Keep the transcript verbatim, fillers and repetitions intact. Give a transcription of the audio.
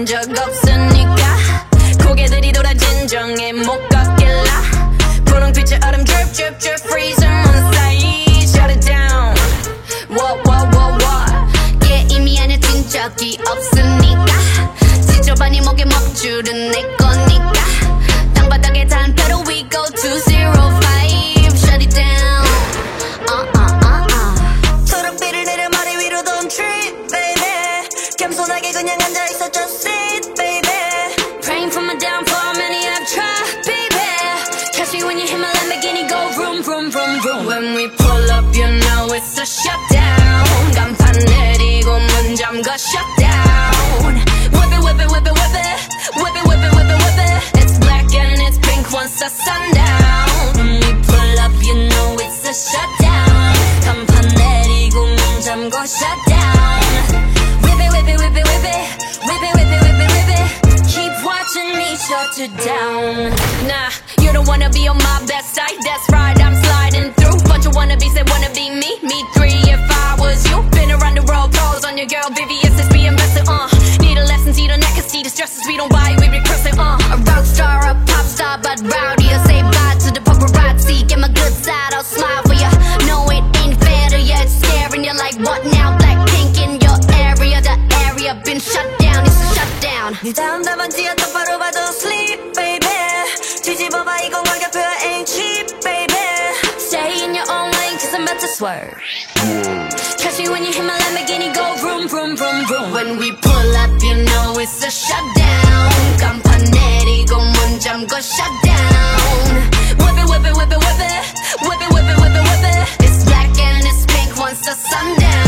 본 적 없으니까 고개들이 돌아 진정해 못 걷길라 분홍빛의 얼음 drip drip drip freezing on side shut it down what what what what yeah 이미 안에 뛴 적이 없으니까 지저분이 목에 먹줄은 내 거니까 땅바닥에 단패로 we go to zero five shut it down uh uh uh uh 초록빛을 내려 머리 위로 don't trip baby 겸손하게 그냥 앉아있어 just sit baby praying for my downfall many have tried baby catch me when you hit my Lamborghini go vroom vroom vroom vroom when we pull up you know it's a shutdown 간판 내리고 문 잠궈 shutdown whip it whip it whip it whip it whip it whip it whip it whip it it's black and it's pink once the sundown when we pull up you know it's a shutdown 간판 내리고 문 잠궈 shutdown whip it whip it whip it whip it whip it whip it whip it whip it keep watching me shut it down nah you don't wanna be on my best side that's right I'm sliding through bunch of wannabes that wanna be me me three if I was you been around the world pose on your girl V V S is being invested uh need a lesson see the neck and see the stresses we don't buy we be cursing uh a rock star a pop star but rowdy I say bye to the paparazzi get my good side I'll smile for ya no it ain't fair to ya it's scaring you like what now Blackpink in your area the area been shut down it's a shutdown 네 다음 답안지야 똑바로 봐도 sleep baby 뒤집어봐 이건 가격표야 ain't cheap baby stay in your own lane cause I'm about to swerve catch me when you hit my Lamborghini go vroom vroom vroom vroom when we pull up you know it's a shutdown 간판 내리고 문 잠궈 shutdown whip it whip it whip it whip it whip it whip it whip it whip it it's black and it's pink once the sun down